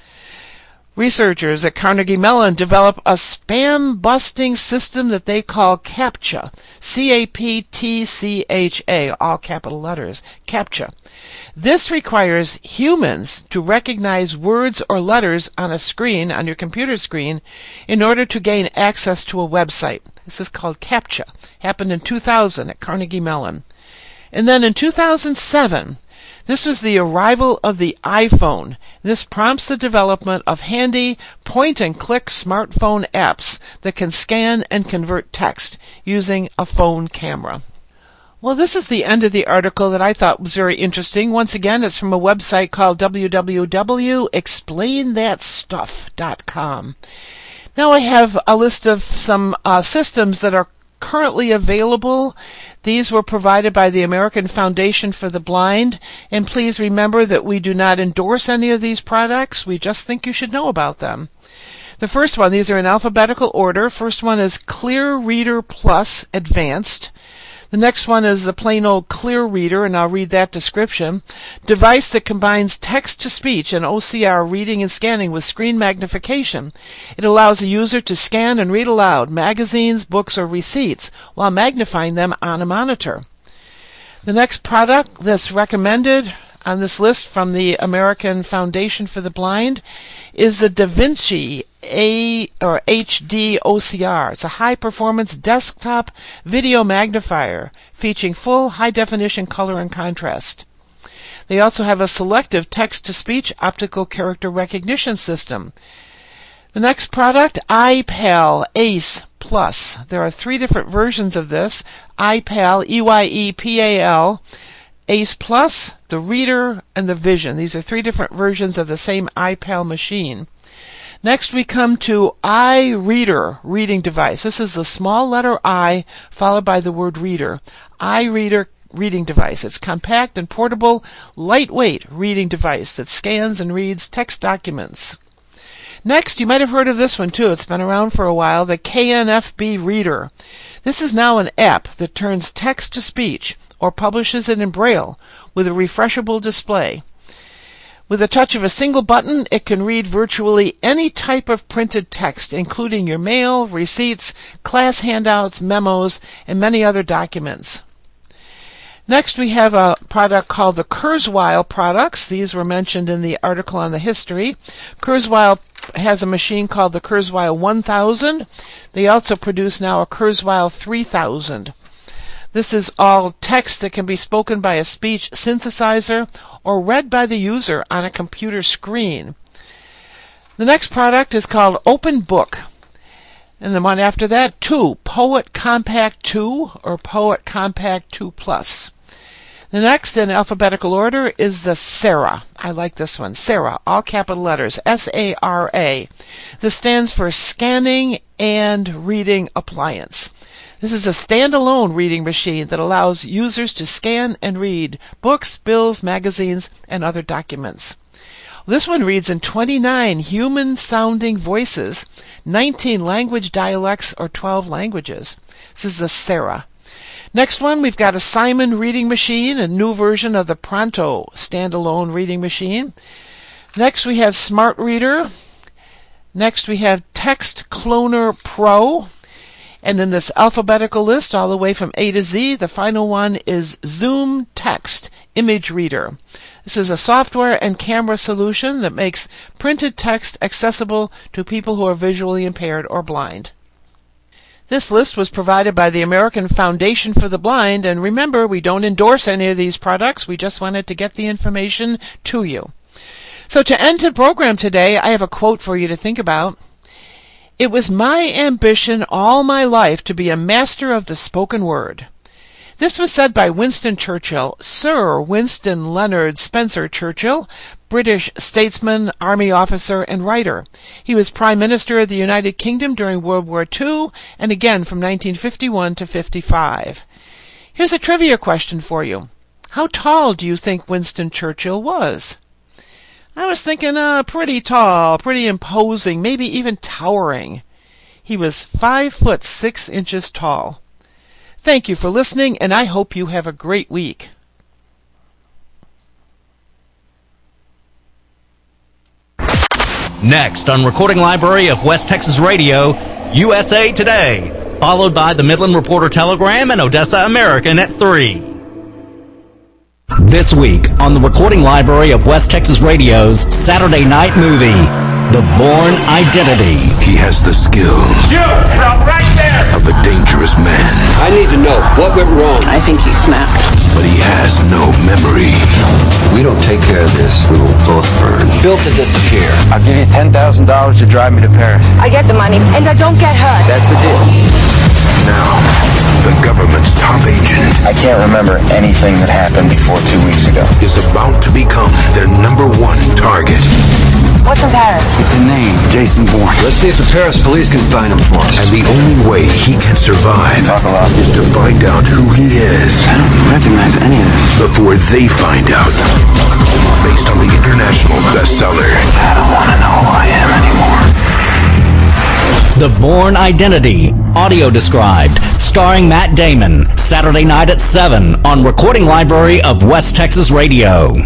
Researchers at Carnegie Mellon develop a spam-busting system that they call CAPTCHA, C A P T C H A, all capital letters, CAPTCHA. This requires humans to recognize words or letters on a screen, on your computer screen, in order to gain access to a website. This is called CAPTCHA. Happened in two thousand at Carnegie Mellon. And then in two thousand seven, this was the arrival of the iPhone. This prompts the development of handy point-and-click smartphone apps that can scan and convert text using a phone camera. Well, this is the end of the article that I thought was very interesting. Once again, it's from a website called w w w dot explain that stuff dot com. Now I have a list of some uh, systems that are currently available. These were provided by the American Foundation for the Blind, and please remember that we do not endorse any of these products. We just think you should know about them. The first one, these are in alphabetical order. First one is Clear Reader Plus Advanced. The next one is the plain old Clear Reader, and I'll read that description. Device that combines text-to-speech and O C R reading and scanning with screen magnification. It allows a user to scan and read aloud magazines, books, or receipts while magnifying them on a monitor. The next product that's recommended on this list from the American Foundation for the Blind is the DaVinci A or H D O C R. It's a high-performance desktop video magnifier featuring full high-definition color and contrast. They also have a selective text-to-speech optical character recognition system. The next product, iPal Ace Plus. There are three different versions of this. iPal, E Y E P A L, Ace Plus, the Reader, and the Vision. These are three different versions of the same iPal machine. Next we come to iReader reading device. This is the small letter I followed by the word reader. iReader reading device. It's compact and portable, lightweight reading device that scans and reads text documents. Next, you might have heard of this one too. It's been around for a while, the K N F B Reader. This is now an app that turns text to speech or publishes it in Braille with a refreshable display. With a touch of a single button, it can read virtually any type of printed text, including your mail, receipts, class handouts, memos, and many other documents. Next, we have a product called the Kurzweil products. These were mentioned in the article on the history. Kurzweil has a machine called the Kurzweil one thousand. They also produce now a Kurzweil three thousand. This is all text that can be spoken by a speech synthesizer or read by the user on a computer screen. The next product is called Open Book. And the one after that, two, Poet Compact two or Poet Compact two Plus. The next in alphabetical order is the Sara. I like this one. Sara, all capital letters, S A R A. This stands for Scanning and Reading Appliance. This is a standalone reading machine that allows users to scan and read books, bills, magazines, and other documents. This one reads in twenty-nine human-sounding voices, nineteen language dialects, or twelve languages. This is the Sara. Next one, we've got a Simon reading machine, a new version of the Pronto standalone reading machine. Next, we have Smart Reader. Next, we have Text Cloner Pro. And in this alphabetical list, all the way from A to Z, the final one is Zoom Text Image Reader. This is a software and camera solution that makes printed text accessible to people who are visually impaired or blind. This list was provided by the American Foundation for the Blind, and remember, we don't endorse any of these products. We just wanted to get the information to you. So to end the program today, I have a quote for you to think about. It was my ambition all my life to be a master of the spoken word. This was said by Winston Churchill, Sir Winston Leonard Spencer Churchill, British statesman, army officer, and writer. He was Prime Minister of the United Kingdom during World War Two, and again from nineteen fifty-one to fifty-five. Here's a trivia question for you. How tall do you think Winston Churchill was? I was thinking uh, pretty tall, pretty imposing, maybe even towering. He was five foot six inches tall. Thank you for listening, and I hope you have a great week. Next on Recording Library of West Texas Radio, U S A Today, followed by the Midland Reporter Telegram and Odessa American at three. This week on the Recording Library of West Texas Radio's Saturday Night Movie, The Bourne Identity. He has the skills. You! Stop right there! Of a dangerous man. I need to know what went wrong. I think he snapped. But he has no memory. If we don't take care of this, we will both burn. Built to disappear. I'll give you ten thousand dollars to drive me to Paris. I get the money, and I don't get hurt. That's the deal. Now, the government's top agent. I can't remember anything that happened before two weeks ago. Is about to become their number one target. What's in Paris? It's a name, Jason Bourne. Let's see if the Paris police can find him for us. And the only way he can survive Talk a lot. is to find out who he is. I don't recognize any of this. Before they find out. Based on the international bestseller. I don't want to know who I am anymore. The Bourne Identity, audio described, starring Matt Damon, Saturday night at seven on Recording Library of West Texas Radio.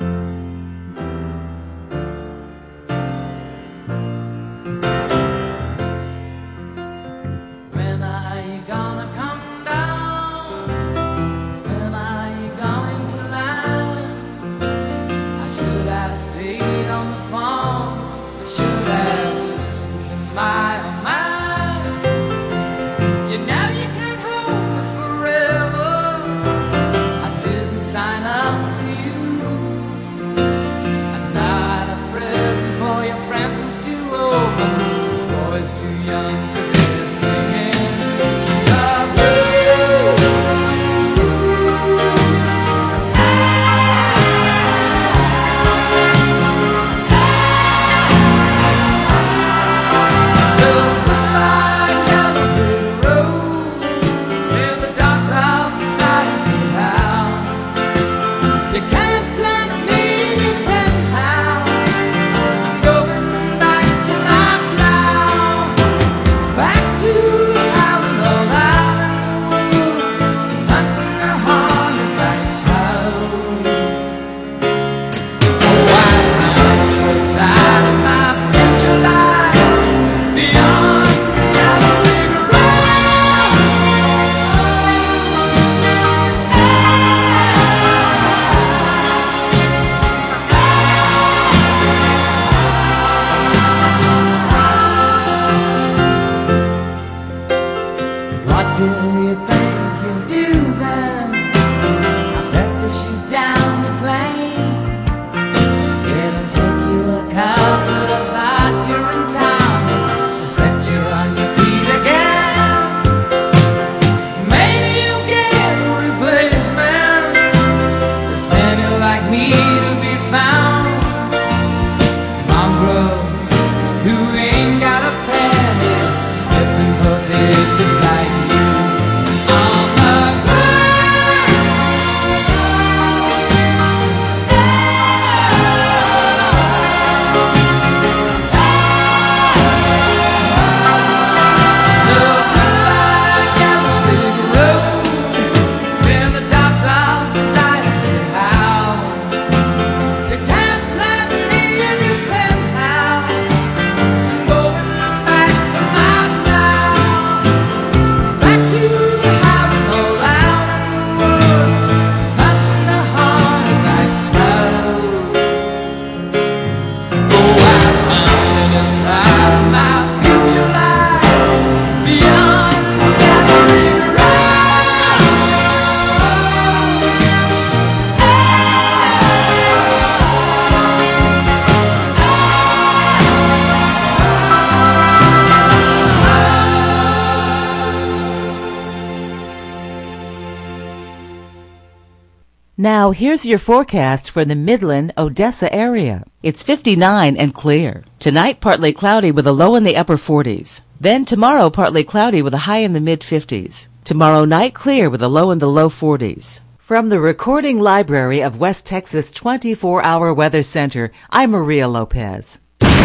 Now, here's your forecast for the Midland, Odessa area. It's fifty-nine and clear. Tonight, partly cloudy with a low in the upper forties. Then tomorrow, partly cloudy with a high in the mid-fifties. Tomorrow night, clear with a low in the low forties. From the Recording Library of West Texas twenty-four hour Weather Center, I'm Maria Lopez.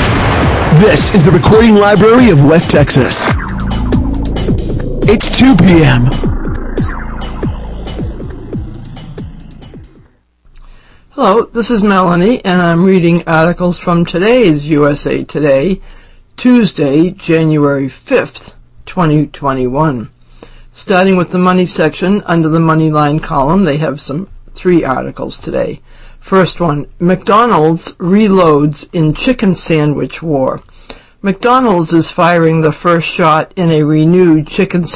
This is the Recording Library of West Texas. It's two p.m. Hello, this is Melanie, and I'm reading articles from today's U S A Today, Tuesday, January fifth, twenty twenty-one. Starting with the money section, under the Moneyline column, they have some three articles today. First one, McDonald's reloads in chicken sandwich war. McDonald's is firing the first shot in a renewed chicken sandwich